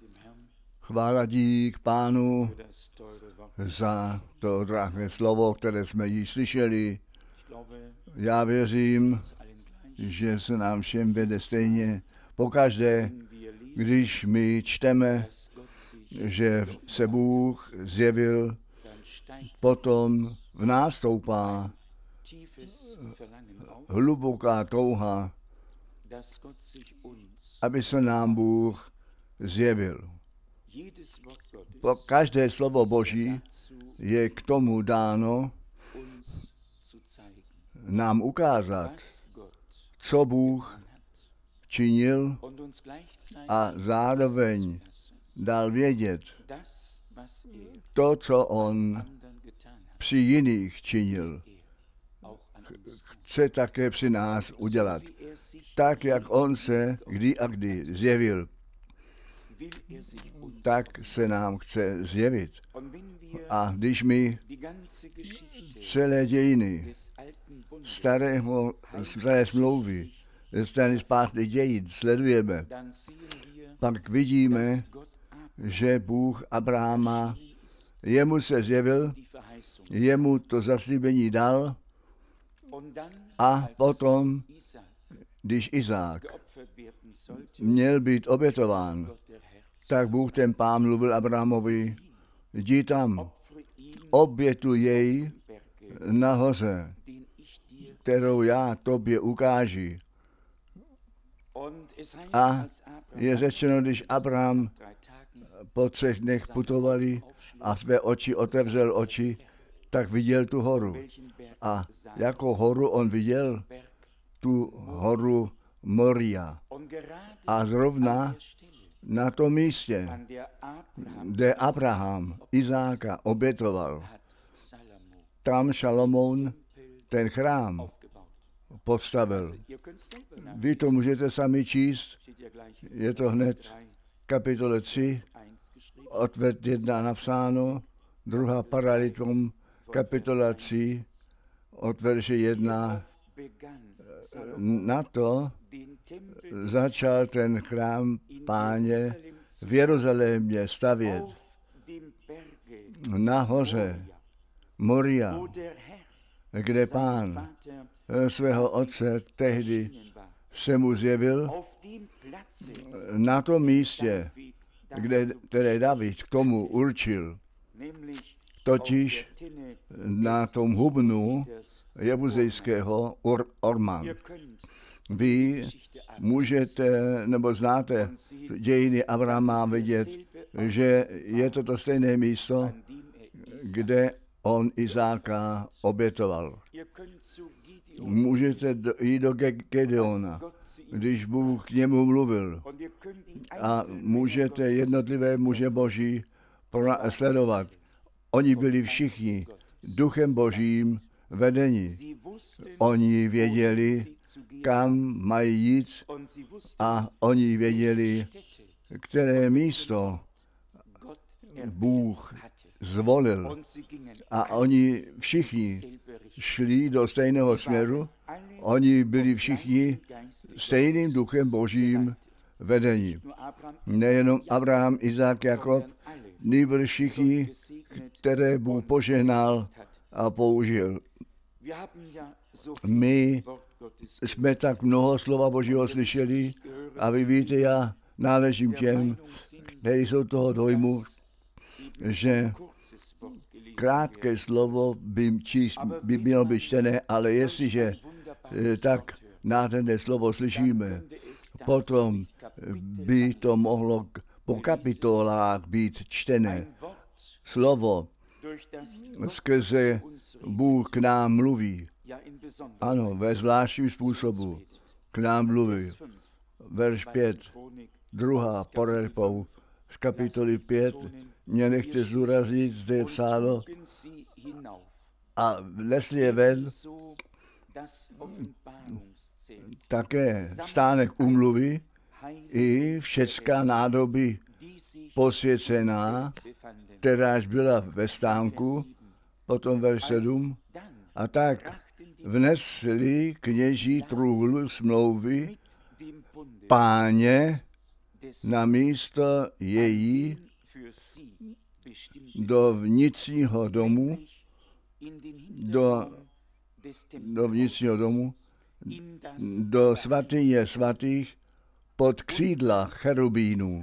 Chvála dík Pánu za to drahé slovo, které jsme již slyšeli. Já věřím, že se nám všem vede stejně. Pokaždé, když my čteme, že se Bůh zjevil, potom v nás stoupá hluboká touha, aby se nám Bůh zjevil. Každé slovo Boží je k tomu dáno nám ukázat, co Bůh činil a zároveň dal vědět to, co on při jiných činil. Chce také při nás udělat. Tak, jak on se kdy a kdy zjevil, tak se nám chce zjevit. A když my celé dějiny staré smlouvy, staré zpátky dějin sledujeme, pak vidíme, že Bůh Abrahama, jemu se zjevil, jemu to zaslíbení dal a potom, když Izák měl být obětován, tak Bůh ten Pán mluvil Abrahamovi, jdi tam, obětuj jej na hoře, kterou já tobě ukáži. A je řečeno, když Abraham po 3 dnech putovali a své oči otevřel oči, tak viděl tu horu. A jako horu on viděl tu horu Moria. A zrovna na tom místě, kde Abraham Izáka obětoval, tam Šalomoun ten chrám postavil. Vy to můžete sami číst, je to hned kapitole 3, odved 1 napsáno, 2. Paralitum, kapitola 3, od verše 1. Na to začal ten chrám Páně v Jeruzalémě stavět na hoře Moria, kde Pán svého otce tehdy se mu zjevil, na tom místě, které David k tomu určil, totiž na tom hubnu jebuzejského Orman. Vy můžete, nebo znáte dějiny Abrahama vidět, že je to stejné místo, kde on Izáka obětoval. Můžete jít do Gedeona, když Bůh k němu mluvil, a můžete jednotlivé muže Boží sledovat. Oni byli všichni duchem Božím vedeni. Oni věděli, kam mají jít, a oni věděli, které místo Bůh zvolil. A oni všichni šli do stejného směru. Oni byli všichni stejným duchem Božím vedeni. Nejenom Abraham, Izák, Jakob, nýbrž všichni, které Bůh požehnal a použil. My jsme tak mnoho slova Božího slyšeli a vy víte, já náležím těm, kteří jsou toho dojmu, že krátké slovo by mělo být čtené, ale jestliže tak nádherné slovo slyšíme, potom by to mohlo po kapitolách být čtené. Slovo, skrze Bůh k nám mluví. Ano, ve zvláštním způsobu k nám mluví. Verš 5, 2. Paralitum z kapitoly 5, mě nechte zdůraznit, zde je psáno, a lesli je ven také stánek úmluvy i všecká nádoby posvěcená, kteráž byla ve stánku, potom verš 7, a tak vnesli kněží trůhlu smlouvy Páně na místo její do vnitřního domu, do svatyně svatých pod křídla cherubínů.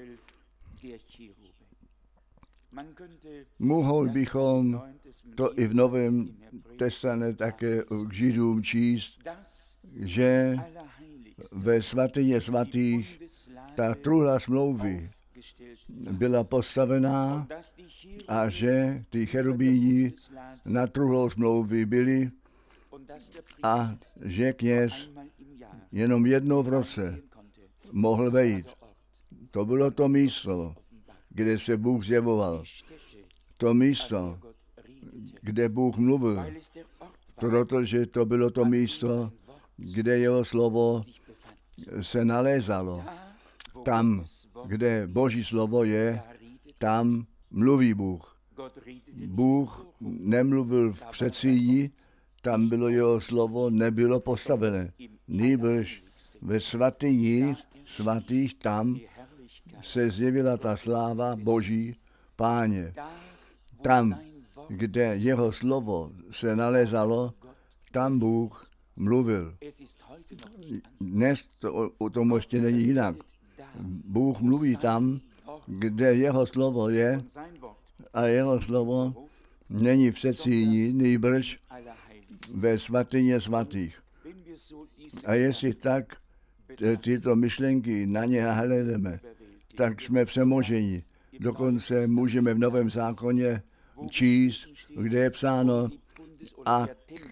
Mohli bychom to i v Novém testamentu také k Židům číst, že ve svatyně svatých ta truhla smlouvy byla postavená a že ty cherubíni na truhlou smlouvy byli a že kněz jenom jednou v roce mohl vejít. To bylo to místo, kde se Bůh zjevoval. To místo, kde Bůh mluvil, protože to bylo to místo, kde jeho slovo se nalézalo. Tam, kde Boží slovo je, tam mluví Bůh. Bůh nemluvil v předsíni, tam bylo jeho slovo, nebylo postavené. Nýbrž ve svatyni svatých tam se zjevila ta sláva Boží Páně. Tam, kde jeho slovo se nalézalo, tam Bůh mluvil. Dnes to tomu ještě není jinak. Bůh mluví tam, kde jeho slovo je a jeho slovo není v předsíni, nýbrž ve svatyně svatých. A jestli tak tyto myšlenky na ně hledeme, tak jsme přemoženi. Dokonce můžeme v Novém zákoně číst, kde je psáno a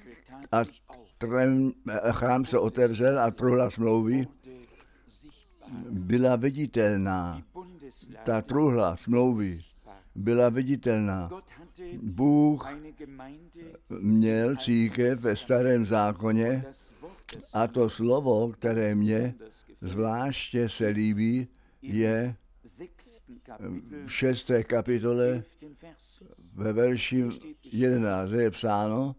chrám se otevřel a truhla smlouvy byla viditelná. Ta truhla smlouvy byla viditelná. Bůh měl církev ve Starém zákoně a to slovo, které mě zvláště se líbí, je v 6. kapitole ve verši 11 je psáno: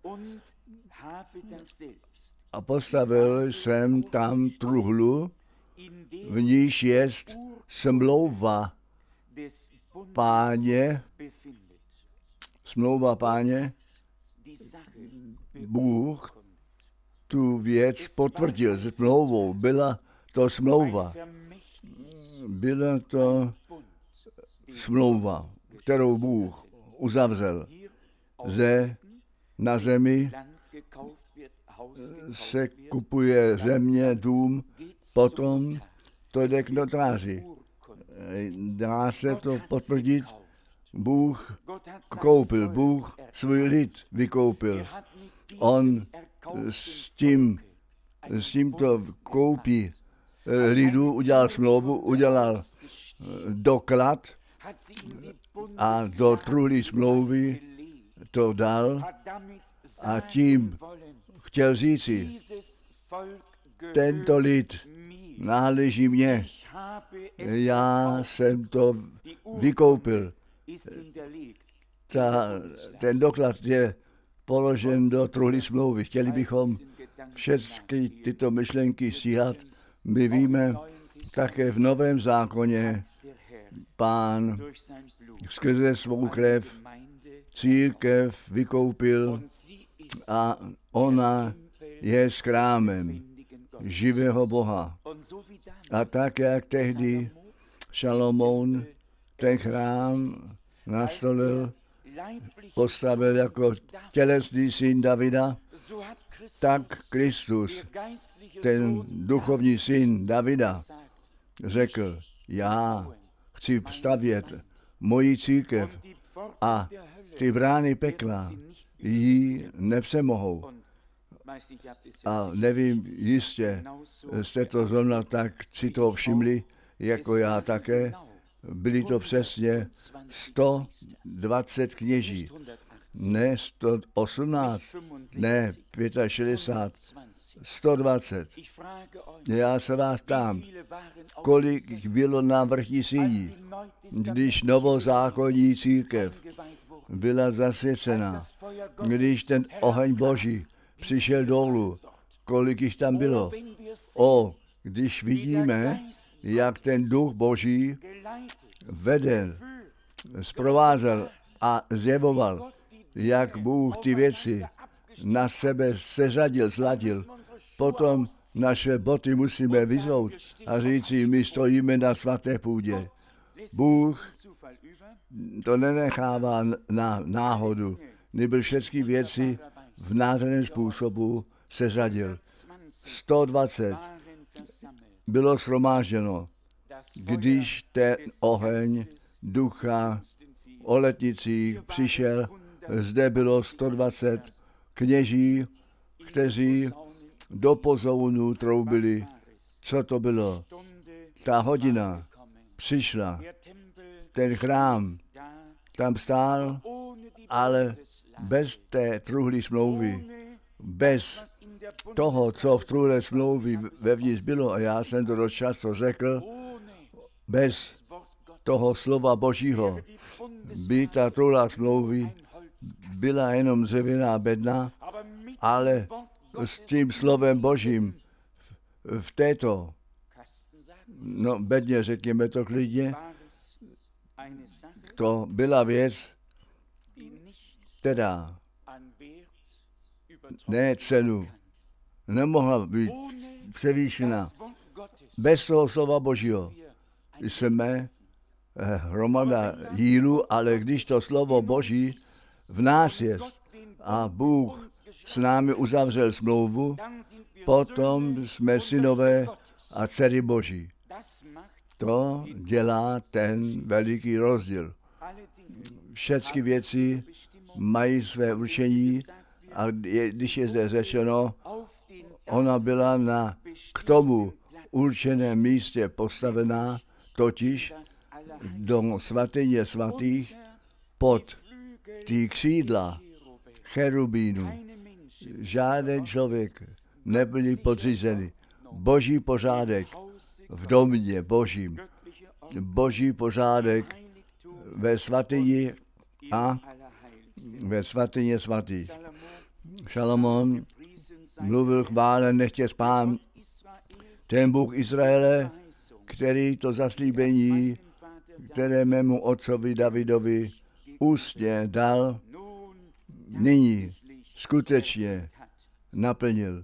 a postavil jsem tam truhlu, v níž jest smlouva Páně, smlouva Páně. Bůh tu věc potvrdil s smlouvou. Byla to smlouva. Byla to smlouva, kterou Bůh uzavřel. Zde na zemi se kupuje země, dům, potom to jde k notáři. Dá se to potvrdit. Bůh koupil, Bůh svůj lid vykoupil. On s tímto koupí lidu udělal smlouvu, udělal doklad a do truhly smlouvy to dal a tím chtěl říci, tento lid náleží mně, já jsem to vykoupil. Ten doklad je položen do truhly smlouvy. Chtěli bychom všechny tyto myšlenky stíhat. My víme, také v Novém zákoně Pán skrze svou krev církev vykoupil a ona je s chrámem živého Boha. A tak, jak tehdy Šalomoun ten chrám nastolil, postavil jako tělesný syn Davida, tak Kristus, ten duchovní syn Davida, řekl, já chci stavět moji církev a ty brány pekla jí nepřemohou. A nevím, jistě jste to zrovna tak si to všimli, jako já také. Byli to přesně 120 kněží, ne 118, ne 65, 120. Já se vás ptám, kolik jich bylo na vrchní síni, když novozákonní církev byla zasvěcená, když ten oheň Boží přišel dolů, kolik jich tam bylo. Když vidíme, jak ten duch Boží vedl, zprovázel a zjevoval, jak Bůh ty věci na sebe seřadil, sladil. Potom naše boty musíme vyzout a říci, my stojíme na svaté půdě. Bůh to nenechává na náhodu, neboť všechny věci v nádherném způsobu seřadil. 120 bylo shromážděno, když ten oheň ducha o letnicích přišel, zde bylo 120 kněží, kteří do pozounu troubili. Co to bylo? Ta hodina přišla. Ten chrám tam stál, ale bez té truhlé smlouvy, bez toho, co v truhlé smlouvy vevnitř bylo, a já jsem to dost často řekl, bez toho slova Božího by ta truhlá smlouvy byla jenom dřevěná bedna, ale s tím slovem Božím v této bedně, řekněme to klidně, to byla věc, která ne cenu nemohla být převýšena. Bez toho slova Božího jsme hromada jílu, ale když to slovo Boží v nás je a Bůh s námi uzavřel smlouvu, potom jsme synové a dcery Boží. To dělá ten veliký rozdíl. Všechny věci mají své určení a když je zde řečeno, ona byla k tomu určeném místě postavená, totiž do svatyně svatých pod ty křídla cherubínu. Žádný člověk nebyl podřízený. Boží pořádek v domě Božím. Boží pořádek ve svatyni a ve svatyně svatých. Šalomón mluvil chválen, nechtěl Pán, ten Bůh Izraele, který to zaslíbení, které mému otcovi Davidovi ústně dal, nyní skutečně naplnil.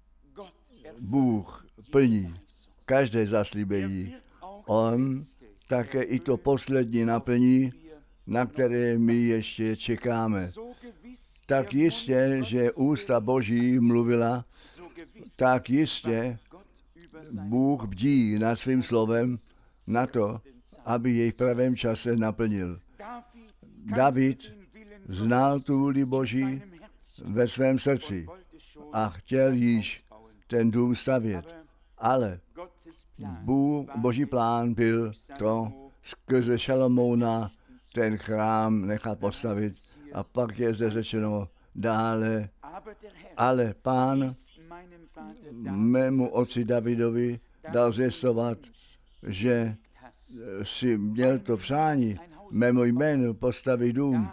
Bůh plní každé zaslíbení. On také i to poslední naplní, na které my ještě čekáme. Tak jistě, že ústa Boží mluvila, tak jistě Bůh bdí nad svým slovem na to, aby jej v pravém čase naplnil. David znal tu vůli Boží ve svém srdci a chtěl již ten dům stavět. Ale Boží plán byl to skrze Šalomouna ten chrám nechat postavit. A pak je zde řečeno dále, ale Pán mému otci Davidovi dal zvěstovat, že si měl to přání mému jménu postavit dům.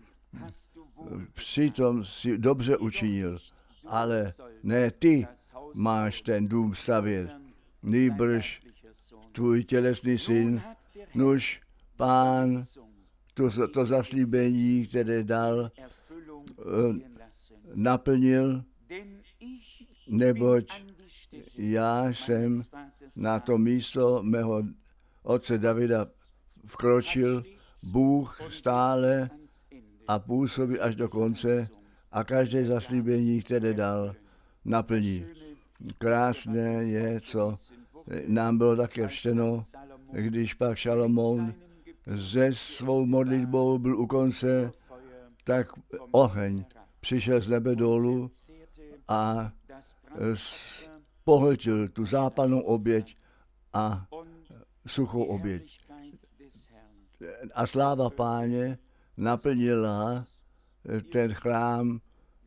Přitom si dobře učinil, ale ne ty máš ten dům stavět, nýbrž tvůj tělesný syn, nuž Pán to zaslíbení, které dal, naplnil, neboť já jsem na to místo mého otce Davida vkročil, Bůh stále a působí až do konce a každé zaslíbení, které dal, naplní. Krásné je, co nám bylo také čteno, když pak Šalomoun se svou modlitbou byl u konce, tak oheň přišel z nebe dolů a pohltil tu západnou oběť a suchou oběť. A sláva Páně naplnila ten chrám.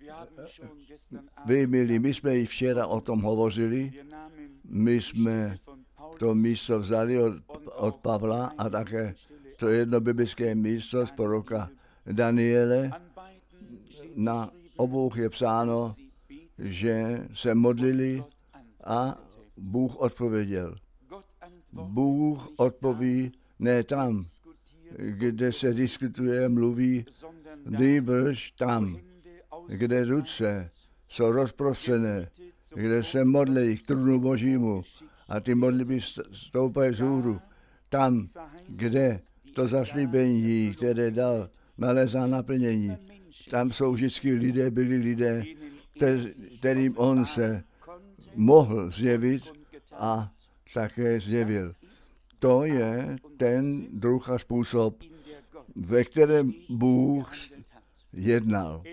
Vy, milí, my jsme i včera o tom hovořili, my jsme to místo vzali od Pavla a také to jedno biblické místo z proroka Daniele. Na obou je psáno, že se modlili a Bůh odpověděl. Bůh odpoví ne tam, kde se diskutuje, mluví, nýbrž tam, kde ruce jsou rozprostřené, kde se modlí k trůnu Božímu a ty modlitby stoupají vzhůru. Tam, kde to zaslíbení, které dal, nalézá naplnění. Tam jsou vždycky lidé, byli lidé, kterým on se mohl zjevit a také zjevil. To je ten druh a způsob, ve kterém Bůh jednal.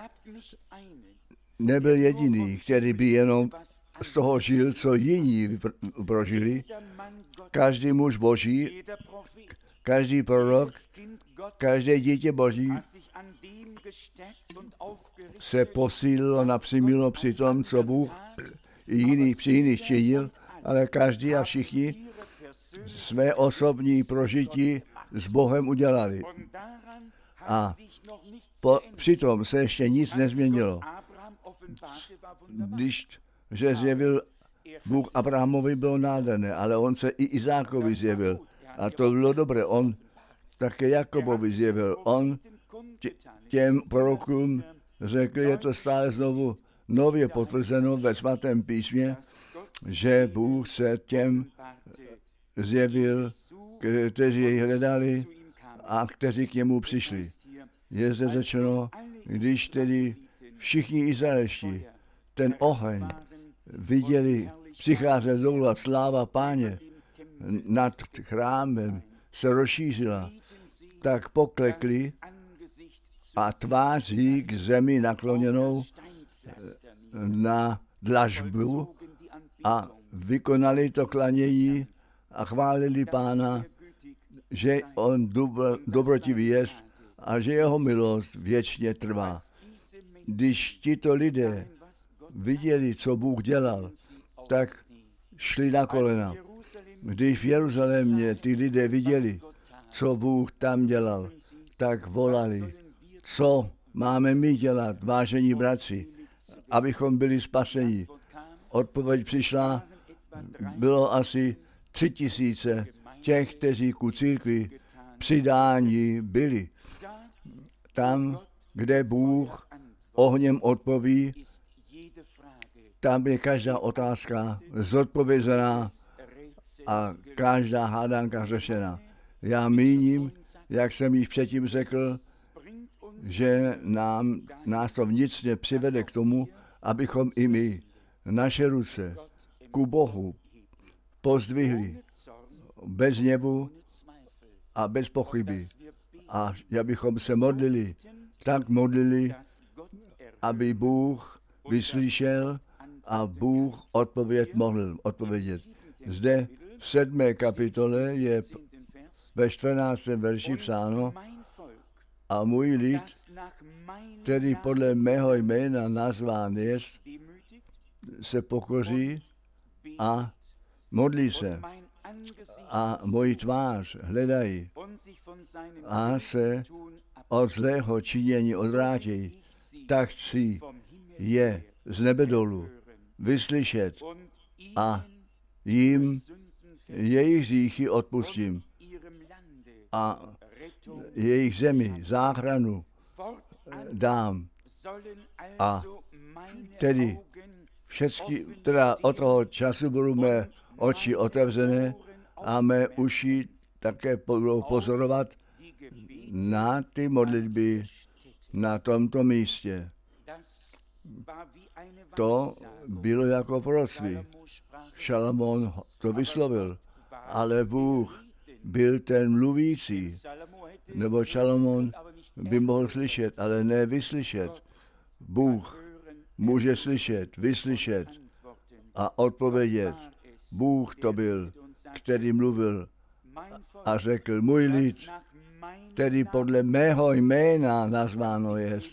Nebyl jediný, který by jenom z toho žil, co jiní prožili. Každý muž Boží, každý prorok, každé dítě Boží se posílilo, napřímilo při tom, co Bůh při jiných činil, ale každý a všichni své osobní prožití s Bohem udělali. A přitom se ještě nic nezměnilo. Když že zjevil Bůh Abrahamovi, bylo nádherné, ale on se i Izákovi zjevil. A to bylo dobré. On také Jakobovi zjevil. On těm prorokům řekl, je to stále znovu nově potvrzeno ve svatém písmě, že Bůh se těm zjevil, kteří jej hledali a kteří k němu přišli. Je zde řečeno, když tedy všichni Izraelští ten oheň viděli, přicházet dolů a sláva Páně nad chrámem se rozšířila, tak poklekli a tváří k zemi nakloněnou na dlažbu a vykonali to klanění a chválili Pána, že on dobrotivý jest a že jeho milost věčně trvá. Když tito lidé viděli, co Bůh dělal, tak šli na kolena. Když v Jeruzalémě ty lidé viděli, co Bůh tam dělal, tak volali, co máme my dělat, vážení bratři, abychom byli spaseni. Odpověď přišla, bylo asi 3000 těch, kteří ku církvi přidání byli. Tam, kde Bůh ohněm odpoví, tam je každá otázka zodpovězená a každá hádanka řešena. Já míním, jak jsem již předtím řekl, že nás to vnitřně přivede k tomu, abychom i my naše ruce ku Bohu pozdvihli bez hněvu a bez pochyby. A abychom se modlili, tak modlili, aby Bůh vyslyšel a Bůh mohl odpovědět. Zde v 7. kapitole je ve 14. verši psáno: a můj lid, který podle mého jména nazván jest, se pokoří a modlí se a moji tvář hledají a se od zlého činění odvrátí, tak chci je z nebe dolů vyslyšet a jim jejich hříchy odpustím a jejich zemi, záchranu dám. A tedy od toho času budou mé oči otevřené a mé uši také budou pozorovat na ty modlitby na tomto místě. To bylo jako proroctví. Šalamón to vyslovil, ale Bůh byl ten mluvící, nebo Šalamón by mohl slyšet, ale ne vyslyšet. Bůh může slyšet, vyslyšet a odpovědět. Bůh to byl, který mluvil a řekl, můj lid, který podle mého jména nazváno jest.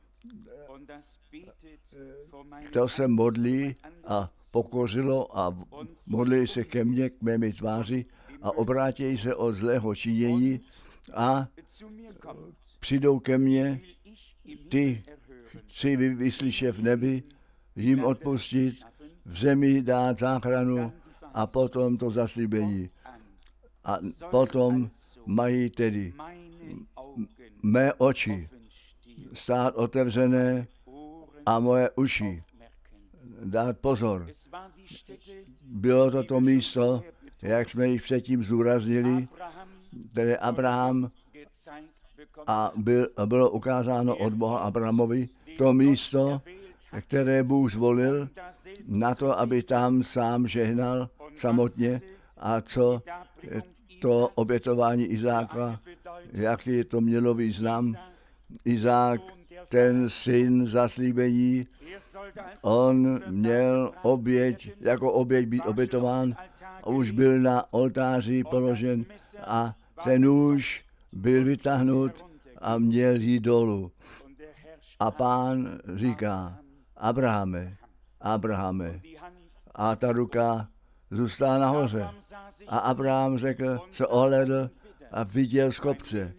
To se modlí a pokořilo a modlí se ke mně, k mému tváři a obrátí se od zlého činění a přijdou ke mně, ty chci vyslyšet v nebi, jim odpustit, v zemi dát záchranu a potom to zaslíbení. A potom mají tedy mé oči stát otevřené a moje uši dát pozor. Bylo to místo, jak jsme již předtím zdůraznili, tedy Abraham a bylo ukázáno od Boha Abrahamovi to místo, které Bůh zvolil na to, aby tam sám žehnal samotně a co to obětování Izáka, jaký to mělo význam. Izák, ten syn zaslíbení, on měl jako oběť být obětován, už byl na oltáři položen a ten nůž byl vytáhnut a měl jít dolů. A Pán říká, Abrahame, a ta ruka zůstala nahoře. A Abraham se ohlédl a viděl z kopce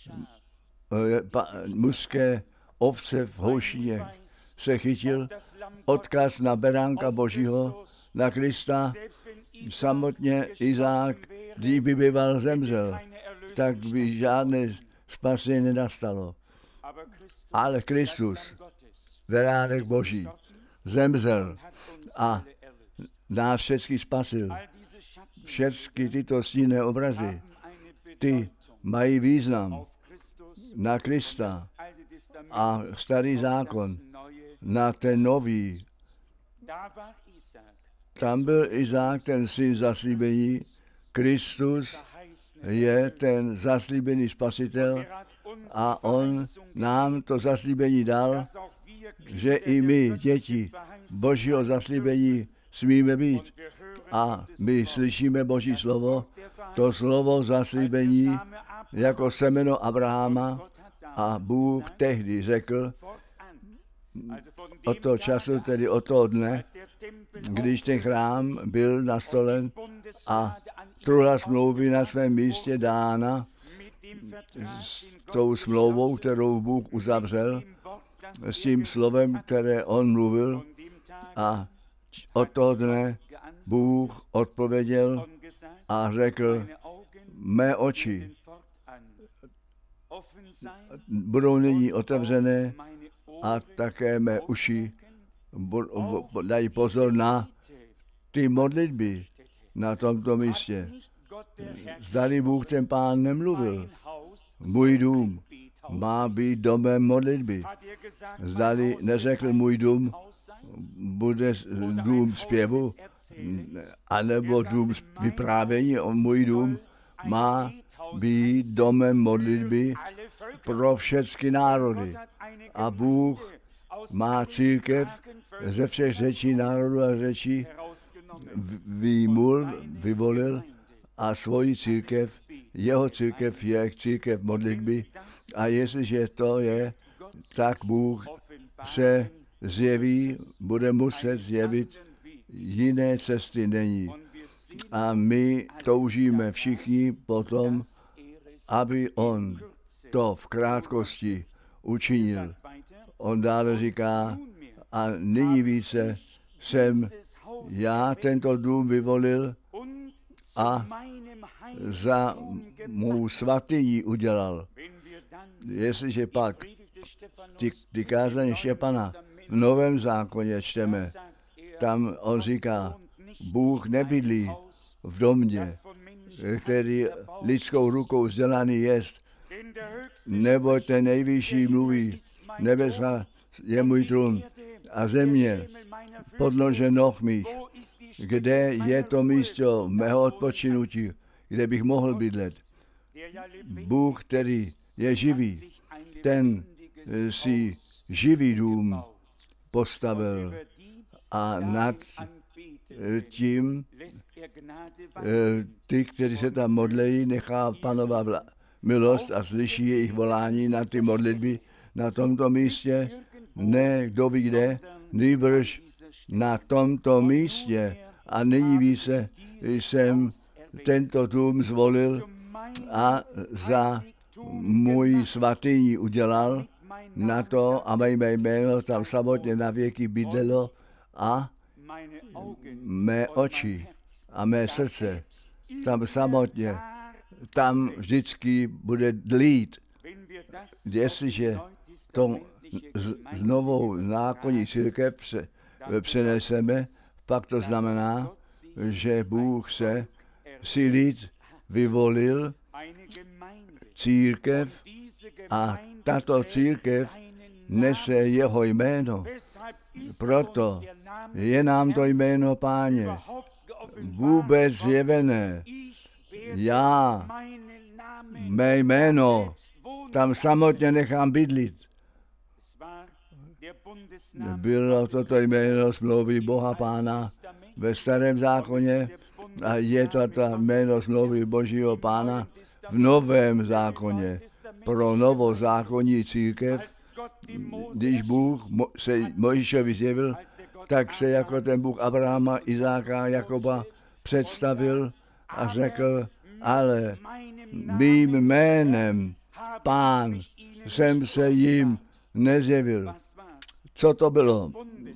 mužské ovce v houšině. Se chytil odkaz na beránka Božího, na Krista. Samotně Izák, kdyby býval zemřel, tak by žádné spasení nenastalo. Ale Kristus, beránek Boží, zemřel a nás všechny spasil. Všechny tyto stinné obrazy, ty mají význam na Krista a starý zákon, na ten nový. Tam byl Izák, ten syn zaslíbení, Kristus je ten zaslíbený spasitel a on nám to zaslíbení dal, že i my, děti Božího zaslíbení, smíme být. A my slyšíme Boží slovo, to slovo zaslíbení jako semeno Abrahama a Bůh tehdy řekl, od toho času, tedy od toho dne, když ten chrám byl nastolen a truhla smlouvy na svém místě dána s tou smlouvou, kterou Bůh uzavřel, s tím slovem, které on mluvil, a od toho dne Bůh odpověděl a řekl, mé oči budou nyní otevřené a také mé uši dají pozor na ty modlitby na tomto místě. Zdali Bůh ten Pán nemluvil, můj dům má být domem modlitby. Zdali neřekl, můj dům bude dům zpěvu, anebo dům vyprávění, můj dům má být domem modlitby pro všechny národy. A Bůh má církev ze všech řečí, národů a řečí vyvolil a svoji církev, jeho církev je církev modlitby. A jestliže to je, tak Bůh se zjeví, bude muset zjevit, jiné cesty není. A my toužíme všichni potom, aby on to v krátkosti učinil. On dále říká, a nyní více jsem já tento dům vyvolil a za mou svatyni udělal. Jestliže pak ty kázání Štěpana v Novém zákoně čteme, tam on říká, Bůh nebydlí v domě, který lidskou rukou vzdělaný jest, nebo ten nejvyšší mluví, nebesa je můj trůn a země podlože noh mých. Kde je to místo mého odpočinutí, kde bych mohl bydlet? Bůh, který je živý, ten si živý dům postavil a nad tím ty, kteří se tam modlejí, nechá panovat milost a slyší jejich volání na ty modlitby na tomto místě, ne kdo ví kde, nýbrž na tomto místě. A nyní více jsem tento dům zvolil a za můj svatyni udělal na to, aby mé jméno tam samotně na věky bydlelo a mé oči a mé srdce tam samotně, tam vždycky bude dlít. Jestliže to z novou zákonní církev přeneseme, pak to znamená, že Bůh se si lid vyvolil církev a tato církev nese jeho jméno. Proto je nám to jméno Páně vůbec zjevené. Já mé jméno tam samotně nechám bydlit. Bylo toto jméno smlouvy Boha Pána ve Starém zákoně a je to jméno smlouvy Božího Pána v Novém zákoně pro novozákonní církev. Když Bůh se Mojžíšovi zjevil, tak se jako ten Bůh Abrahama, Izáka, Jakoba představil a řekl, ale mým jménem Pán jsem se jim nezjevil. Co to bylo?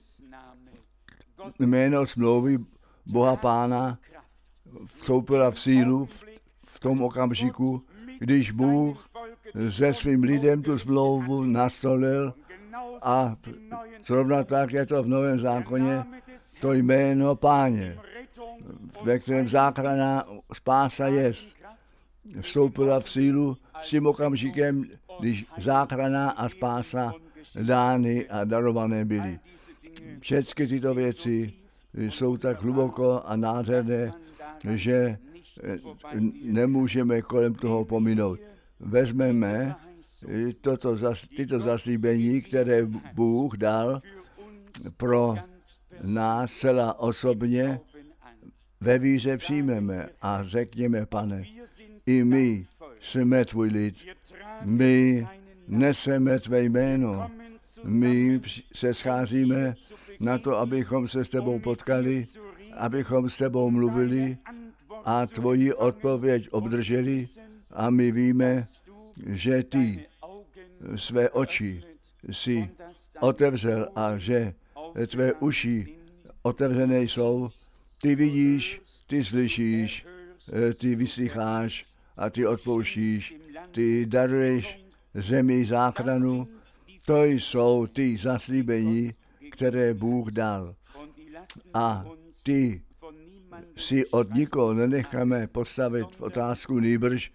Jméno smlouvy Boha Pána vstoupila v sílu v tom okamžiku, když Bůh se svým lidem tu smlouvu nastolil a zrovna tak je to v Novém zákoně, to jméno Páně, ve kterém záchrana spása jest, vstoupila v sílu s tím okamžikem, když záchrana a spása dány a darované byly. Všechny tyto věci jsou tak hluboko a nádherné, že nemůžeme kolem toho pominout. Vezmeme tyto zaslíbení, které Bůh dal pro nás celá osobně, ve víře přijmeme a řekněme, Pane, i my jsme tvůj lid, my neseme tvé jméno, my se scházíme na to, abychom se s tebou potkali, abychom s tebou mluvili a tvoji odpověď obdrželi a my víme, že ty své oči si otevřel a že tvé uši otevřené jsou. Ty vidíš, ty slyšíš, ty vyslycháš a ty odpouštíš, ty daruješ zemi záchranu. To jsou ty zaslíbení, které Bůh dal. A ty si od nikoho nenecháme postavit v otázku nýbrž,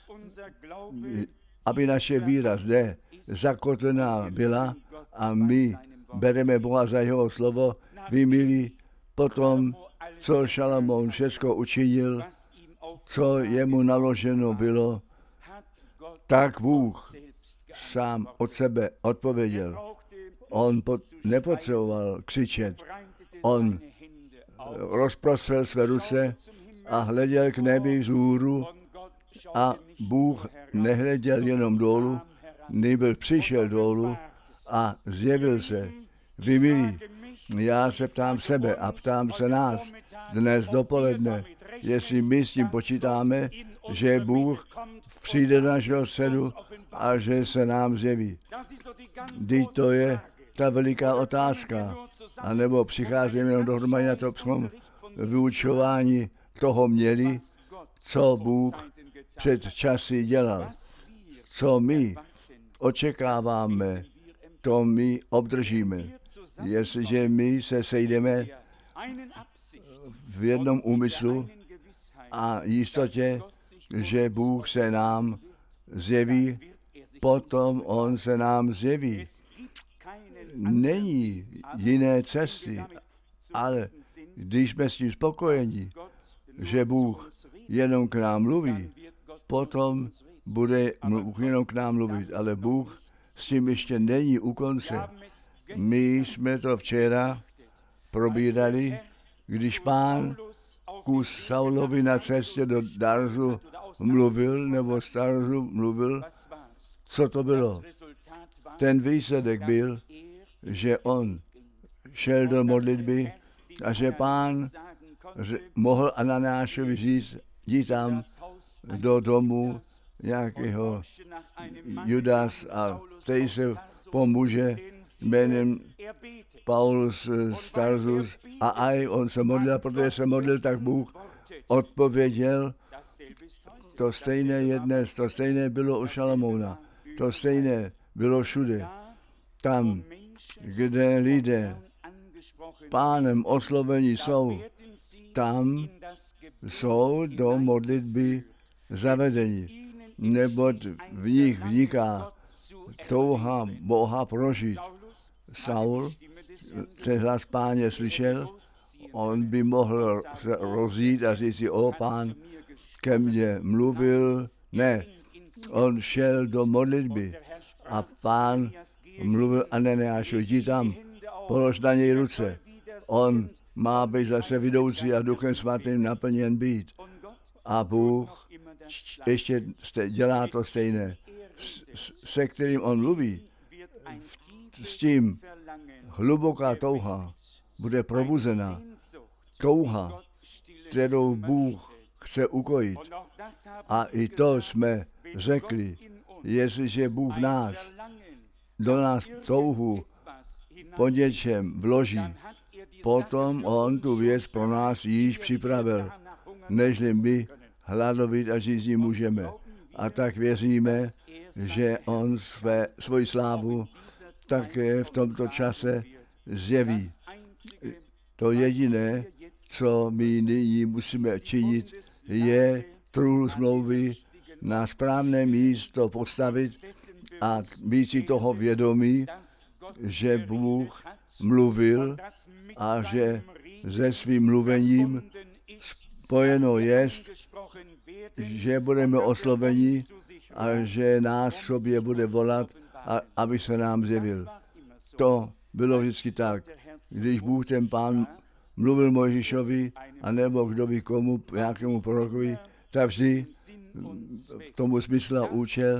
aby naše víra zde zakotvená byla a my bereme Boha za jeho slovo, vy milí, potom, co Šalamoun všecko učinil, co jemu naloženo bylo, tak Bůh sám od sebe odpověděl. On nepotřeboval křičet. On rozprostřel své ruce a hleděl k nebi vzhůru a Bůh nehleděl jenom dolů, nýbrž přišel dolů a zjevil se. Vy milí, já se ptám sebe a ptám se nás dnes dopoledne, jestli my s tím počítáme, že Bůh přijde do našeho středu a že se nám zjeví. Vždyť to je ta veliká otázka. A nebo přicházíme jenom dohromady na to psom vyučování toho měli, co Bůh před časy dělal. Co my očekáváme, to my obdržíme. Jestliže my se sejdeme v jednom úmyslu a jistotě, že Bůh se nám zjeví, potom on se nám zjeví. Není jiné cesty, ale když jsme s tím spokojeni, že Bůh jenom k nám mluví, potom bude jenom k nám mluvit, ale Bůh s tím ještě není u konce. My jsme to včera probírali, když Pán ku Saulovi na cestě do Tarzu mluvil, nebo z Tarzu mluvil, co to bylo. Ten výsledek byl, že on šel do modlitby a že Pán mohl Ananiášovi říct, jdi tam do domu nějakého Judas a tej se pomůže jménem Paulus Tarsus a aj on se modlil, protože se modlil, tak Bůh odpověděl. To stejné je dnes, to stejné bylo u Šalamouna, to stejné bylo všude. Tam, kde lidé Pánem oslovení jsou, tam jsou do modlitby zavedení, neboť v nich vniká touha Boha prožít. Saul ten hlas Páně slyšel, on by mohl se rozjít a říct si, Pán ke mně mluvil, ne, on šel do modlitby a Pán mluvil Ananiášu, jdi tam, polož na něj ruce, on má být zase vidoucí a Duchem Svatým naplněn být. A Bůh ještě dělá to stejné, se kterým on mluví, s tím hluboká touha bude probuzena. Touha, kterou Bůh chce ukojit. A i to jsme řekli, jestliže Bůh v nás, do nás touhu po něčem vloží, potom on tu věc pro nás již připravil, nežli my hladovit a žít ní můžeme. A tak věříme, že on svoji slávu také v tomto čase zjeví. To jediné, co my nyní musíme činit, je trůn smlouvy na správné místo postavit a být si toho vědomí, že Bůh mluvil a že se svým mluvením spojeno je, že budeme osloveni a že nás sobě bude volat, aby se nám zjevil. To bylo vždycky tak. Když Bůh ten Pán mluvil Mojžíšovi, anebo kdo ví komu, jakému prorokovi, tak vždy v tomu smyslu a účel,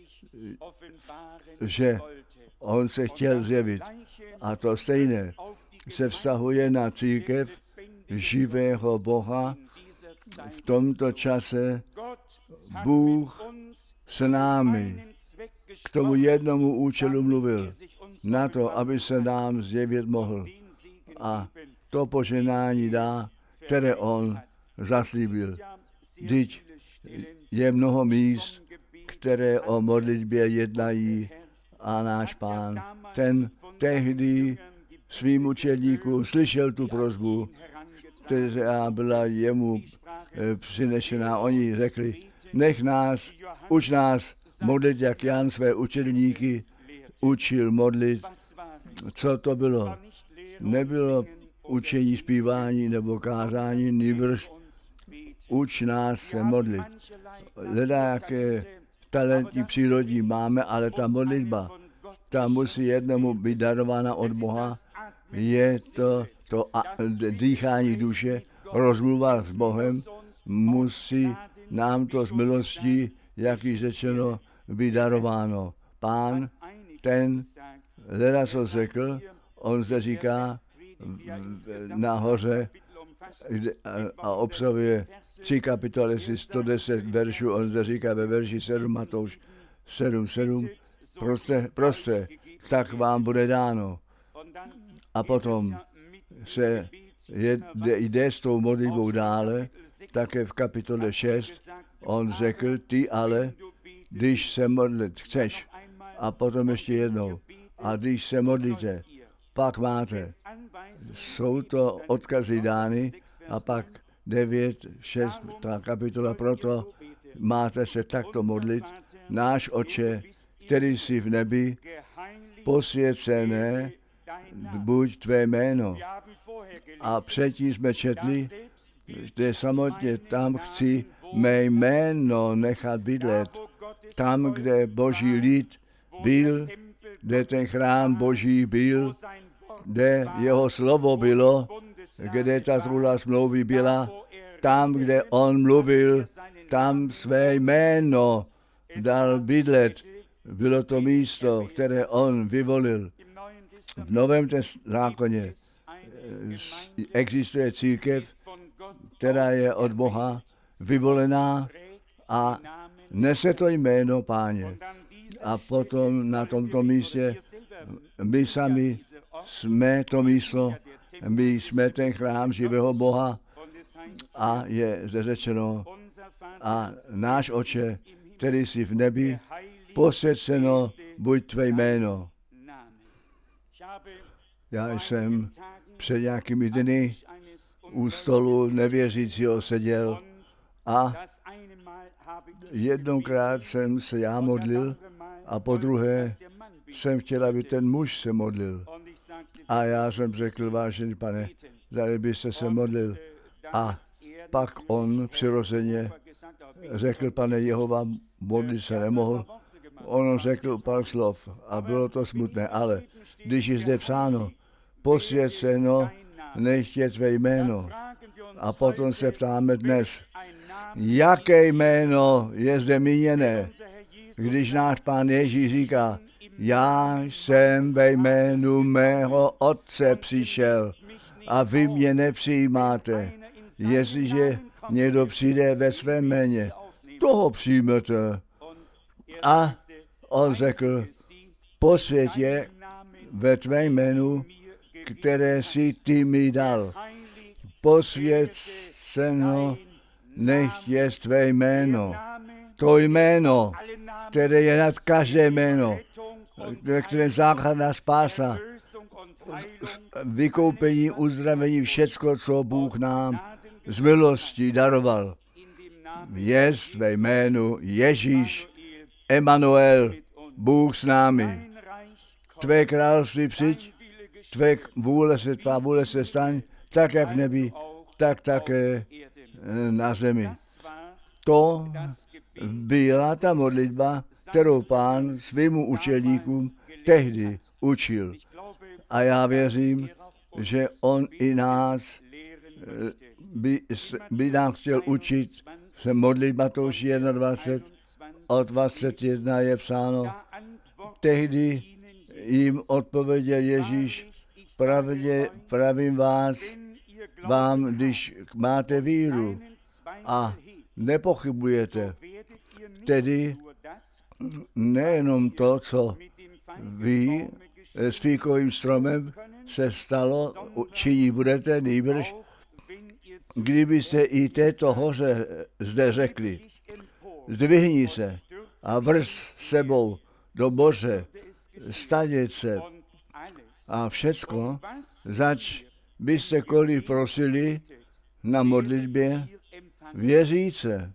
že on se chtěl zjevit. A to stejné se vztahuje na církev živého Boha. V tomto čase Bůh s námi k tomu jednomu účelu mluvil, na to, aby se nám zjevit mohl. A to požehnání dá, které on zaslíbil. Vždyť je mnoho míst, které o modlitbě jednají a náš Pán, ten tehdy svým učedníkům slyšel tu prosbu, která byla jemu přinešená. Oni řekli, nech nás, uč nás modlit, jak Jan své učedníky učil modlit. Co to bylo? Nebylo učení, zpívání nebo kázání, nýbrž uč nás se modlit. Hledá, jaké talentní přírodní máme, ale ta modlitba, ta musí jednomu být darována od Boha. Je to dýchání duše, rozmluva s Bohem, musí nám to z milostí, jak již řečeno, být darováno. Pán, ten hledá, co řekl, on zde říká nahoře a obsahuje 3 kapitoly, 110 veršů, on zde říká ve verši 7, Matouš 7, proste, tak vám bude dáno. A potom se jde s tou modlitbou dále, také v kapitole 6, on řekl, ty ale, když se modlit chceš, a potom ještě jednou, a když se modlíte, pak máte. Jsou to odkazy dány a pak 9, 6, ta kapitola, proto máte se takto modlit. Náš Otče, který jsi v nebi, posvěcené buď tvé jméno. A předtím jsme četli, že samotně tam chci mé jméno nechat bydlet. Tam, kde Boží lid byl, kde ten chrám Boží byl, kde jeho slovo bylo, kde ta trůna smlouvy byla, tam, kde on mluvil, tam své jméno dal bydlet. Bylo to místo, které on vyvolil. V Novém zákoně existuje církev, která je od Boha vyvolená a nese to jméno Páně. A potom na tomto místě my sami jsme to místo, my jsme ten chrám živého Boha a je zde řečeno, a náš Otče, který jsi v nebi, posvěceno buď tvé jméno. Já jsem před nějakými dny u stolu nevěřícího seděl a jednokrát jsem se já modlil a po druhé jsem chtěl, aby ten muž se modlil. A já jsem řekl, vážený pane, zdali byste se modlil. A pak on přirozeně řekl, pane Jehova, modlit se nemohl. On řekl pár slov a bylo to smutné, ale když je zde psáno, posvěceno, nechť je tvé jméno. A potom se ptáme dnes, jaké jméno je zde míněné, když náš Pán Ježíš říká, já jsem ve jménu mého Otce přišel a vy mě nepřijímáte. Jestliže někdo přijde ve svém jméně, toho přijmete. A on řekl, posvěť je ve tvém jménu, které si ty mi dal. Posvěceno, nechť je tvé jméno. To jméno, které je nad každé jméno, ve kterém záchrana, spása, vykoupení, uzdravení, všecko, co Bůh nám z milosti daroval. Jest ve jménu Ježíš, Emanuel, Bůh s námi. Tvé království přijď, tvá vůle se staň, tak jak v nebi, tak také na zemi. To byla ta modlitba, kterou Pán svýmu učedníkům tehdy učil. A já věřím, že on i nás by nám chtěl učit se modlit. Matouš 21, od 21 je psáno. Tehdy jim odpověděl Ježíš, pravím vám, když máte víru a nepochybujete, tedy nejenom to, co vy s fíkovým stromem se stalo, činí budete, nýbrž, kdybyste i této hoře zde řekli, zdvihni se a vrz sebou do moře, stanice a všecko, zač byste koliv prosili na modlitbě, věříce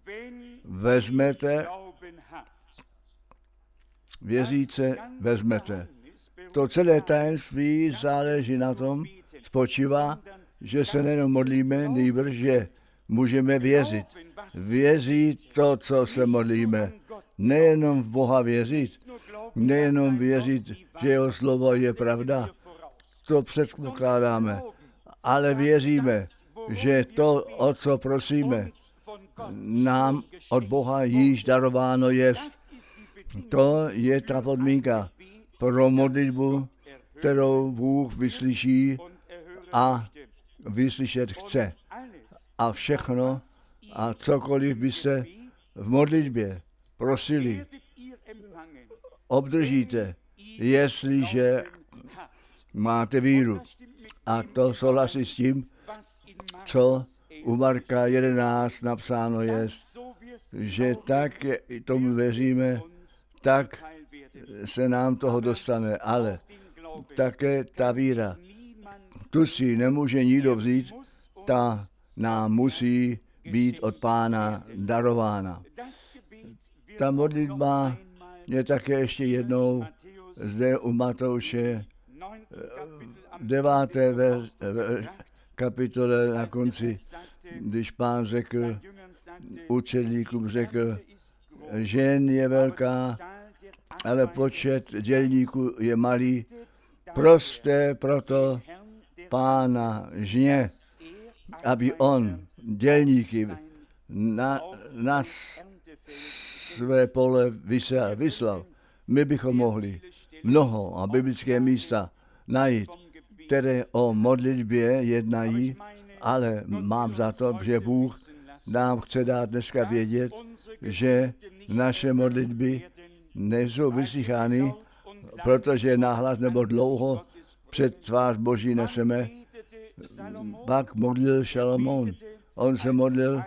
vezmete. To celé tajemství záleží na tom, spočívá, že se nejenom modlíme, nýbrž, že můžeme věřit. Věřit to, co se modlíme. Nejenom v Boha věřit, nejenom věřit, že jeho slovo je pravda, to předpokládáme, ale věříme, že to, o co prosíme, nám od Boha již darováno jest. To je ta podmínka pro modlitbu, kterou Bůh vyslyší a vyslyšet chce. A všechno a cokoliv byste v modlitbě prosili, obdržíte, jestliže máte víru. A to souhlasí s tím, co u Marka 11 napsáno je, že tak tomu věříme, tak se nám toho dostane. Ale také ta víra, tu si nemůže nikdo vzít, ta nám musí být od Pána darována. Ta modlitba je také ještě jednou zde u Matouše 9. kapitole na konci, když Pán řekl, učedníkům řekl, žen je velká, ale počet dělníků je malý, proste proto Pána žně, aby on dělníky na své pole vyslal. My bychom mohli mnoho a biblické místa najít, které o modlitbě jednají, ale mám za to, že Bůh nám chce dát dneska vědět, že naše modlitby nejsou vysychány, protože nahlas nebo dlouho před tvář Boží neseme. Pak modlil Šalamón. On se modlil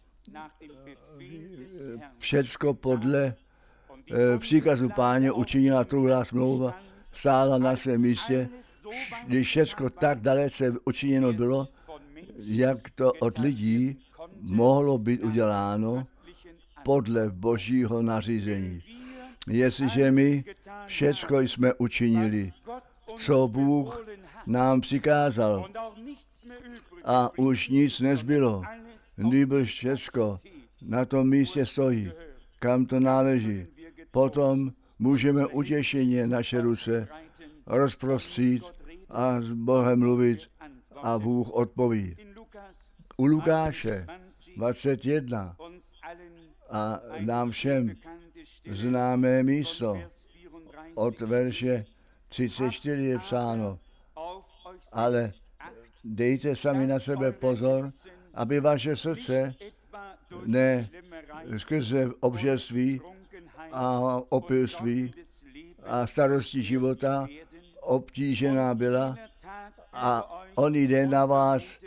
všecko podle příkazu Páně, učinila druhá smlouva, stála na svém místě, když všecko tak dalece učiněno bylo, jak to od lidí mohlo být uděláno podle Božího nařízení. Jestliže my všecko jsme učinili, co Bůh nám přikázal, a už nic nezbylo, nýbrž všecko na tom místě stojí, kam to náleží, potom můžeme utěšeně naše ruce rozprostřít a s Bohem mluvit a Bůh odpoví. U Lukáše 21 a nám všem známé místo od verše 34 je psáno, ale dejte sami na sebe pozor, aby vaše srdce ne skrze obžerství a opilství a starosti života obtížená byla a oný den na vás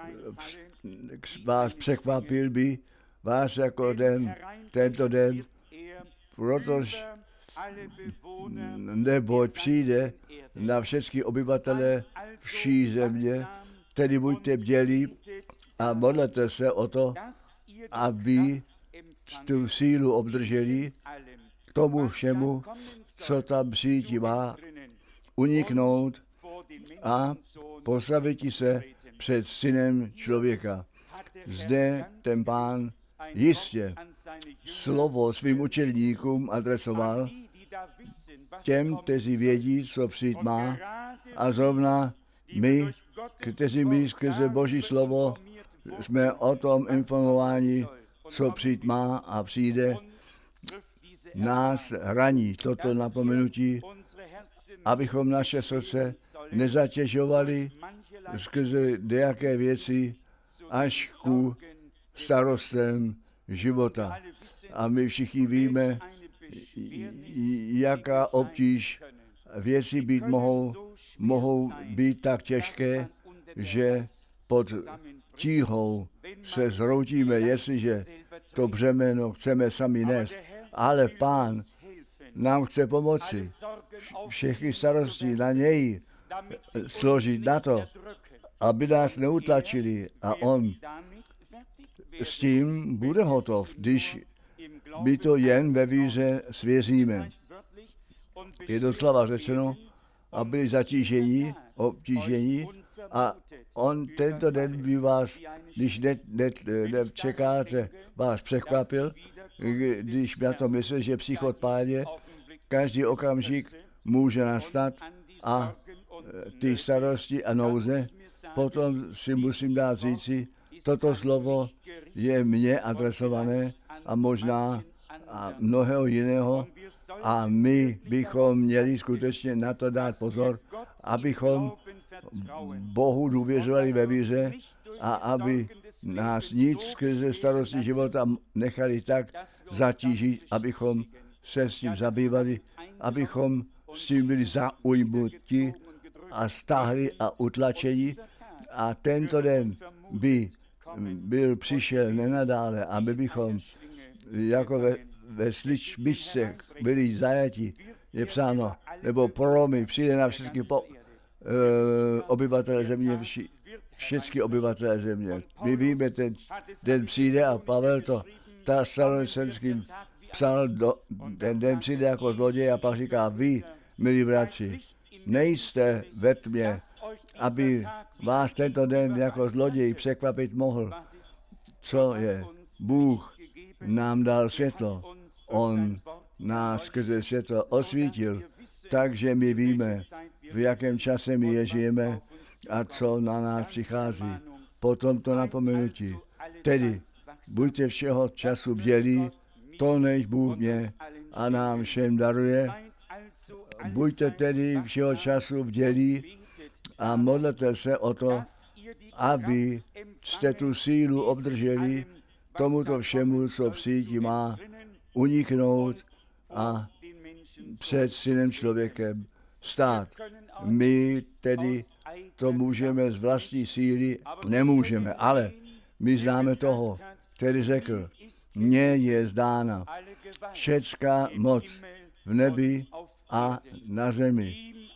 překvapil by vás jako tento den, protože neboť přijde na všechny obyvatele vší země, tedy buďte bdělí a modlete se o to, aby tu sílu obdrželi k tomu všemu, co tam přijít má, uniknout a postavit se před synem člověka. Zde ten Pán jistě slovo svým učedníkům adresoval, těm, kteří vědí, co přijít má, a zrovna my, kteří my skrze Boží slovo jsme o tom informováni, co přijít má a přijde, nás raní toto napomenutí, abychom naše srdce nezatěžovali skrze nějaké věci až ku starostem života. A my všichni víme, jaká obtíž věci být mohou být tak těžké, že pod tíhou se zhroutíme, jestliže to břemeno chceme sami nést. Ale Pán nám chce pomoci. Všechny starosti na něj složit na to, aby nás neutlačili. A on s tím bude hotov, když my to jen ve víře svěříme. Je doslova řečeno, a byli zatížení, obtížení, a on tento den by vás, když nečekáte, vás překvapil, když na to myslí, že příchod Páně každý okamžik může nastat a ty starosti a nouze, potom si musím dát říci, toto slovo je mně adresované a možná a mnohého jiného a my bychom měli skutečně na to dát pozor, abychom Bohu důvěřovali ve víře a aby nás nic skrze starosti života nechali tak zatížit, abychom se s tím zabývali, abychom s tím byli zaujmuti a stáhli a utlačeni a tento den by přišel nenadále, aby bychom jako ve špičce byli zajati, je psáno, nebo promy, přijde na všechny obyvatele země, všechny obyvatele země. My víme, ten den přijde a Pavel to Tesalonickým psal, ten den přijde jako zloděj a pak říká, vy, milí bratři, nejste ve tmě, aby vás tento den jako zloděj překvapit mohl. Co je? Bůh nám dal světlo. On nás skrze světlo osvítil, takže my víme, v jakém čase my žijeme a co na nás přichází. Po tomto napomenutí. Tedy buďte všeho času bdělí, to než Bůh mě a nám všem daruje. Buďte tedy všeho času bdělí a modlete se o to, aby jste tu sílu obdrželi tomuto všemu, co přijít má, uniknout a před synem člověkem stát. My tedy to můžeme z vlastní síly, nemůžeme, ale my známe toho, který řekl, mně je zdána všecká moc v nebi a na zemi.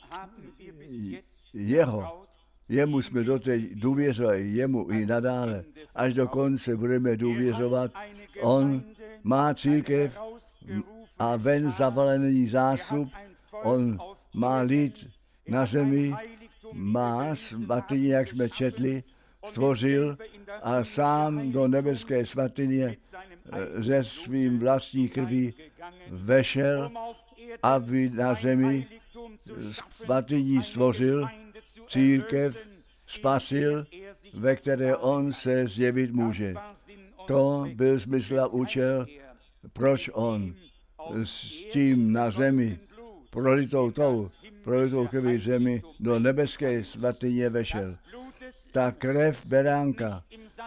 Jemu jsme doteď důvěřovali, jemu i nadále, až do konce budeme důvěřovat. On má církev a ven zavalený zástup, on má lid na zemi, má svatyni, jak jsme četli, stvořil a sám do nebeské svatyně ze svým vlastní krví vešel, aby na zemi svatyni stvořil, církev spasil, ve které on se zjevit může. To byl smysl a účel, proč on s tím na zemi, prolitou krví zemi, do nebeské svatyně vešel. Ta krev beránka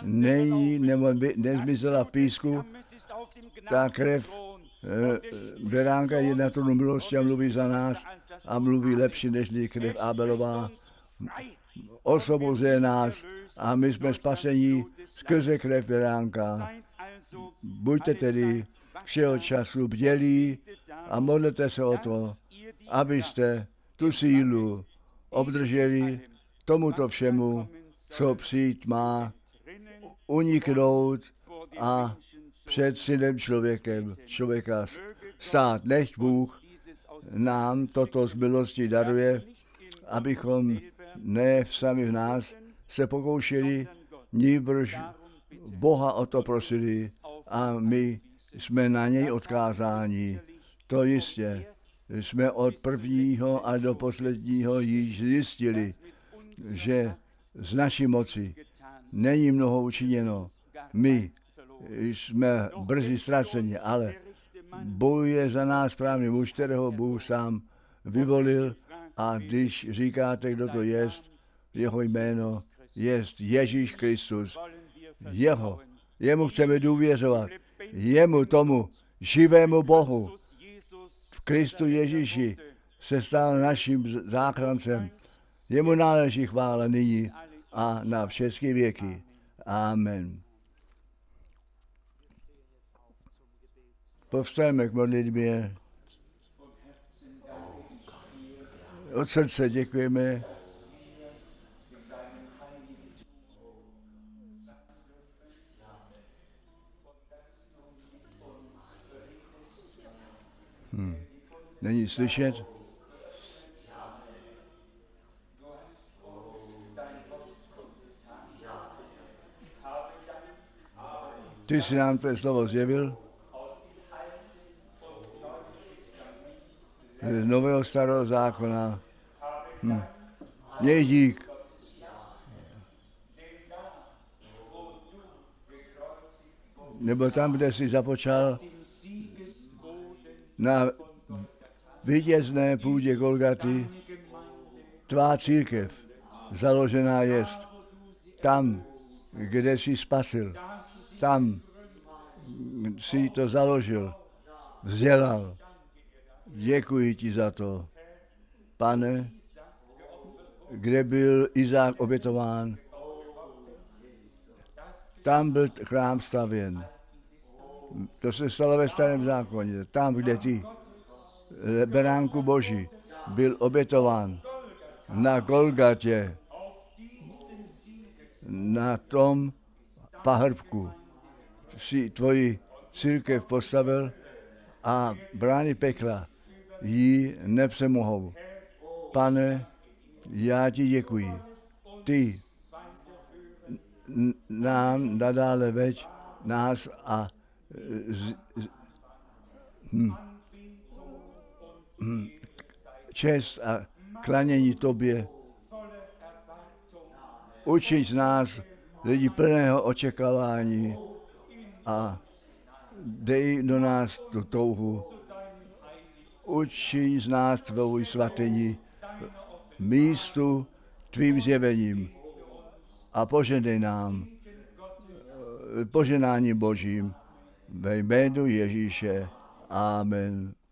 nezmizela v písku, ta krev beránka je na trůnu milosti a mluví za nás a mluví lepší než krev Abelová. Osvobozuje nás a my jsme spasení skrze krev beránka. Buďte tedy všeho času bdělí a modlete se o to, abyste tu sílu obdrželi tomuto všemu, co přijít má, uniknout a před synem člověka stát. Nechť Bůh nám toto z milosti daruje, abychom ne sami v nás se pokoušeli, nýbrž Boha o to prosili a my jsme na něj odkázáni. To jistě. Jsme od prvního a do posledního již zjistili, že z naší moci není mnoho učiněno. My jsme brzy ztraceni, ale bojuje za nás správný muž, kterého Bůh sám vyvolil, a když říkáte, kdo to jest, jeho jméno jest Ježíš Kristus. Jemu chceme důvěřovat. Jemu tomu živému Bohu v Kristu Ježíši se stal naším záchrancem. Jemu náleží chvála nyní a na všechny věky. Amen. Povstajme k modlitbě. Od srdce děkujeme. Není slyšet? Ty jsi nám tvé slovo zjevil z nového starého zákona. Měj dík. Nebo tam, kde jsi započal na vítězné půdě Golgaty, tvá církev založená jest. Tam, kde jsi spasil, tam jsi to založil, vzdělal. Děkuji ti za to. Pane, kde byl Izák obětován, tam byl chrám stavěn. To se stalo ve starém zákoně. Tam, kde ty, beránku Boží, byl obětován na Golgatě, na tom pahrbku si tvoji církev postavil a brány pekla jí nepřemohou. Pane, já ti děkuji. Ty nám nadále veď nás a čest a klanění tobě. Učiň z nás lidi plného očekávání a dej do nás tu touhu. Učiň z nás tvou svatyni místu tvým zjevením a poženej nám poženání Božím ve jménu Ježíše. Amen.